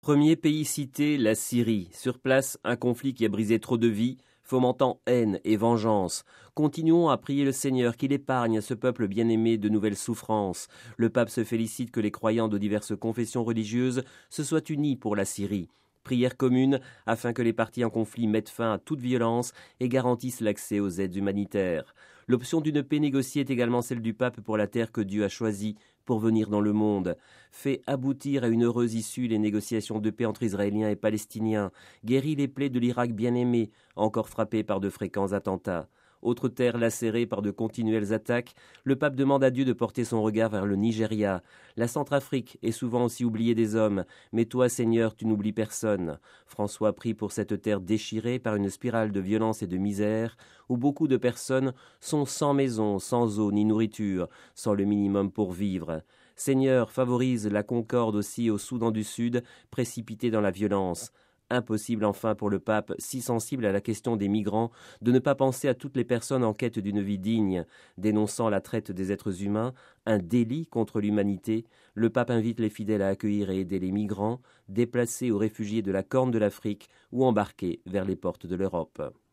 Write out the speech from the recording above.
Premier pays cité, la Syrie. Sur place, un conflit qui a brisé trop de vies, fomentant haine et vengeance. Continuons à prier le Seigneur qu'il épargne à ce peuple bien-aimé de nouvelles souffrances. Le pape se félicite que les croyants de diverses confessions religieuses se soient unis pour la Syrie. Prière commune afin que les parties en conflit mettent fin à toute violence et garantissent l'accès aux aides humanitaires. L'option d'une paix négociée est également celle du pape pour la terre que Dieu a choisie pour venir dans le monde. Fait aboutir à une heureuse issue les négociations de paix entre Israéliens et Palestiniens. Guérit les plaies de l'Irak bien-aimé, encore frappé par de fréquents attentats. Autre terre lacérée par de continuelles attaques, le pape demande à Dieu de porter son regard vers le Nigeria. La Centrafrique est souvent aussi oubliée des hommes, mais toi, Seigneur, tu n'oublies personne. François prie pour cette terre déchirée par une spirale de violence et de misère, où beaucoup de personnes sont sans maison, sans eau ni nourriture, sans le minimum pour vivre. Seigneur, favorise la concorde aussi au Soudan du Sud, précipité dans la violence. Impossible enfin pour le pape, si sensible à la question des migrants, de ne pas penser à toutes les personnes en quête d'une vie digne. Dénonçant la traite des êtres humains, un délit contre l'humanité, le pape invite les fidèles à accueillir et aider les migrants, déplacés ou réfugiés de la Corne de l'Afrique ou embarqués vers les portes de l'Europe.